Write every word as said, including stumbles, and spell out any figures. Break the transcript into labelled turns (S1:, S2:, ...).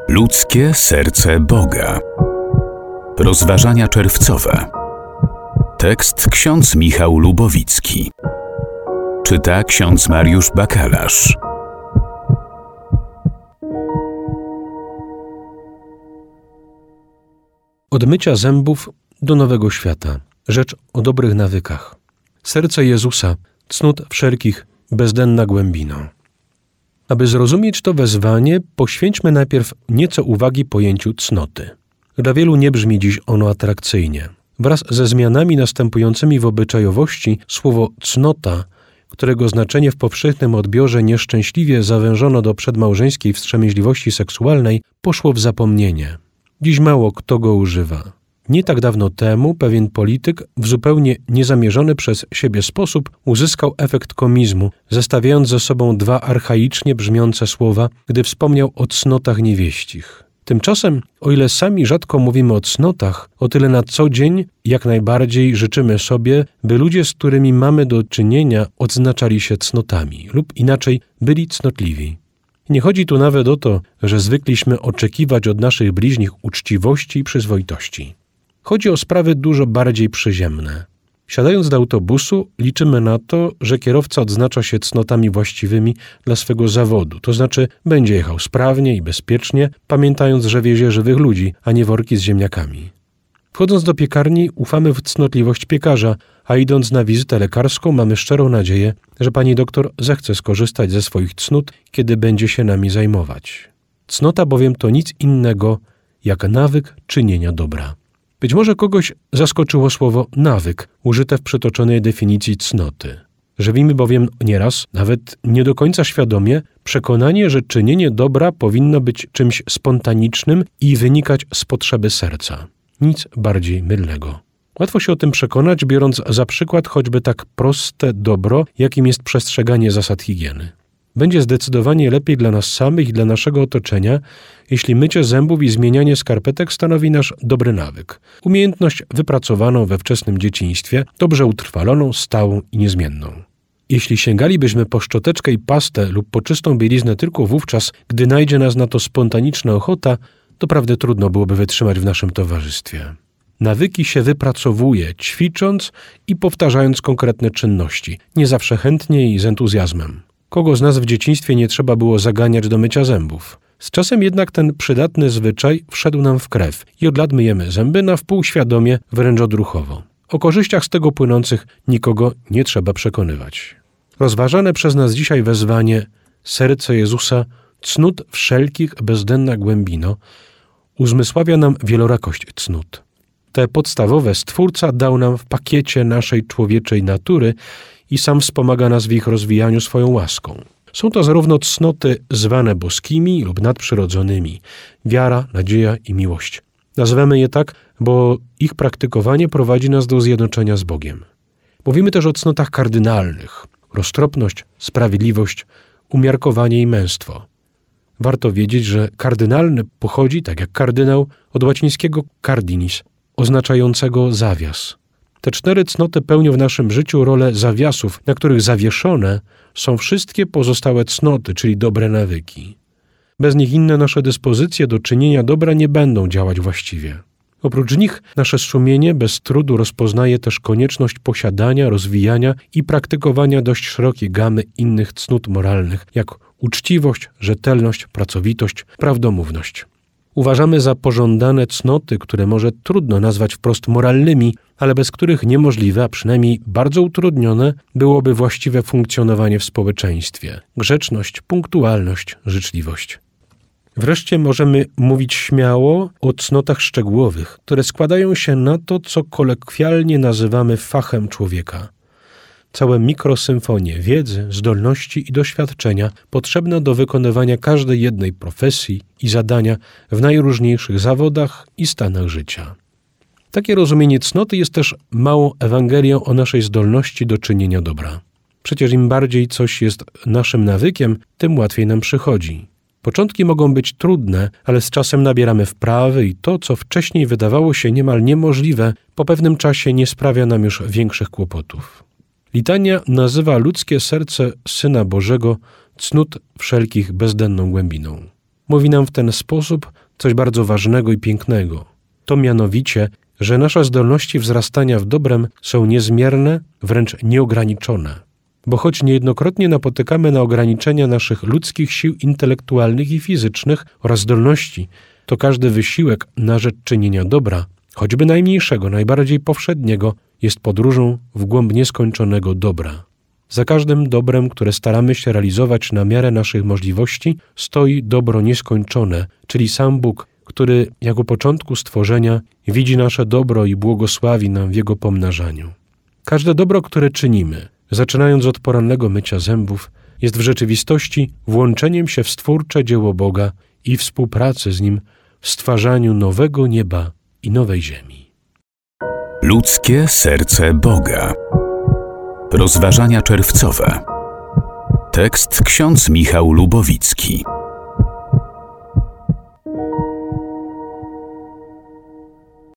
S1: Ludzkie serce Boga. Rozważania czerwcowe. Tekst ksiądz Michał Lubowicki. Czyta ksiądz Mariusz Bakalarz.
S2: Od mycia zębów do nowego świata. Rzecz o dobrych nawykach. Serce Jezusa, cnót wszelkich, bezdenna głębino. Aby zrozumieć to wezwanie, poświęćmy najpierw nieco uwagi pojęciu cnoty. Dla wielu nie brzmi dziś ono atrakcyjnie. Wraz ze zmianami następującymi w obyczajowości słowo cnota, którego znaczenie w powszechnym odbiorze nieszczęśliwie zawężono do przedmałżeńskiej wstrzemięźliwości seksualnej, poszło w zapomnienie. Dziś mało kto go używa. Nie tak dawno temu pewien polityk w zupełnie niezamierzony przez siebie sposób uzyskał efekt komizmu, zestawiając ze sobą dwa archaicznie brzmiące słowa, gdy wspomniał o cnotach niewieścich. Tymczasem, o ile sami rzadko mówimy o cnotach, o tyle na co dzień jak najbardziej życzymy sobie, by ludzie, z którymi mamy do czynienia, odznaczali się cnotami lub inaczej byli cnotliwi. Nie chodzi tu nawet o to, że zwykliśmy oczekiwać od naszych bliźnich uczciwości i przyzwoitości. Chodzi o sprawy dużo bardziej przyziemne. Siadając do autobusu, liczymy na to, że kierowca odznacza się cnotami właściwymi dla swego zawodu, to znaczy będzie jechał sprawnie i bezpiecznie, pamiętając, że wiezie żywych ludzi, a nie worki z ziemniakami. Wchodząc do piekarni, ufamy w cnotliwość piekarza, a idąc na wizytę lekarską, mamy szczerą nadzieję, że pani doktor zechce skorzystać ze swoich cnót, kiedy będzie się nami zajmować. Cnota bowiem to nic innego, jak nawyk czynienia dobra. Być może kogoś zaskoczyło słowo nawyk, użyte w przytoczonej definicji cnoty. Żywimy bowiem nieraz, nawet nie do końca świadomie, przekonanie, że czynienie dobra powinno być czymś spontanicznym i wynikać z potrzeby serca. Nic bardziej mylnego. Łatwo się o tym przekonać, biorąc za przykład choćby tak proste dobro, jakim jest przestrzeganie zasad higieny. Będzie zdecydowanie lepiej dla nas samych i dla naszego otoczenia, jeśli mycie zębów i zmienianie skarpetek stanowi nasz dobry nawyk. Umiejętność wypracowaną we wczesnym dzieciństwie, dobrze utrwaloną, stałą i niezmienną. Jeśli sięgalibyśmy po szczoteczkę i pastę lub po czystą bieliznę tylko wówczas, gdy najdzie nas na to spontaniczna ochota, to prawdę trudno byłoby wytrzymać w naszym towarzystwie. Nawyki się wypracowuje, ćwicząc i powtarzając konkretne czynności, nie zawsze chętnie i z entuzjazmem. Kogo z nas w dzieciństwie nie trzeba było zaganiać do mycia zębów? Z czasem jednak ten przydatny zwyczaj wszedł nam w krew i od lat myjemy zęby na wpół świadomie, wręcz odruchowo. O korzyściach z tego płynących nikogo nie trzeba przekonywać. Rozważane przez nas dzisiaj wezwanie serce Jezusa, cnót wszelkich bezdenna głębino, uzmysławia nam wielorakość cnót. Te podstawowe Stwórca dał nam w pakiecie naszej człowieczej natury i sam wspomaga nas w ich rozwijaniu swoją łaską. Są to zarówno cnoty zwane boskimi lub nadprzyrodzonymi, wiara, nadzieja i miłość. Nazywamy je tak, bo ich praktykowanie prowadzi nas do zjednoczenia z Bogiem. Mówimy też o cnotach kardynalnych: roztropność, sprawiedliwość, umiarkowanie i męstwo. Warto wiedzieć, że kardynalny pochodzi, tak jak kardynał, od łacińskiego cardinis, oznaczającego zawias. Te cztery cnoty pełnią w naszym życiu rolę zawiasów, na których zawieszone są wszystkie pozostałe cnoty, czyli dobre nawyki. Bez nich inne nasze dyspozycje do czynienia dobra nie będą działać właściwie. Oprócz nich nasze sumienie bez trudu rozpoznaje też konieczność posiadania, rozwijania i praktykowania dość szerokiej gamy innych cnót moralnych, jak uczciwość, rzetelność, pracowitość, prawdomówność. Uważamy za pożądane cnoty, które może trudno nazwać wprost moralnymi, ale bez których niemożliwe, a przynajmniej bardzo utrudnione, byłoby właściwe funkcjonowanie w społeczeństwie. Grzeczność, punktualność, życzliwość. Wreszcie możemy mówić śmiało o cnotach szczegółowych, które składają się na to, co kolokwialnie nazywamy fachem człowieka. Całe mikrosymfonie wiedzy, zdolności i doświadczenia potrzebne do wykonywania każdej jednej profesji i zadania w najróżniejszych zawodach i stanach życia. Takie rozumienie cnoty jest też małą Ewangelią o naszej zdolności do czynienia dobra. Przecież im bardziej coś jest naszym nawykiem, tym łatwiej nam przychodzi. Początki mogą być trudne, ale z czasem nabieramy wprawy i to, co wcześniej wydawało się niemal niemożliwe, po pewnym czasie nie sprawia nam już większych kłopotów. Litania nazywa ludzkie serce Syna Bożego cnót wszelkich bezdenną głębiną. mówi nam w ten sposób coś bardzo ważnego i pięknego. To mianowicie, że nasze zdolności wzrastania w dobrem są niezmierne, wręcz nieograniczone. Bo choć niejednokrotnie napotykamy na ograniczenia naszych ludzkich sił intelektualnych i fizycznych oraz zdolności, to każdy wysiłek na rzecz czynienia dobra, choćby najmniejszego, najbardziej powszedniego, jest podróżą w głąb nieskończonego dobra. Za każdym dobrem, które staramy się realizować na miarę naszych możliwości, stoi dobro nieskończone, czyli sam Bóg, który, jak u początku stworzenia, widzi nasze dobro i błogosławi nam w jego pomnażaniu. Każde dobro, które czynimy, zaczynając od porannego mycia zębów, jest w rzeczywistości włączeniem się w stwórcze dzieło Boga i współpracy z Nim w stwarzaniu nowego nieba i nowej ziemi.
S1: Ludzkie serce Boga. Rozważania czerwcowe. Tekst ksiądz Michał Lubowicki.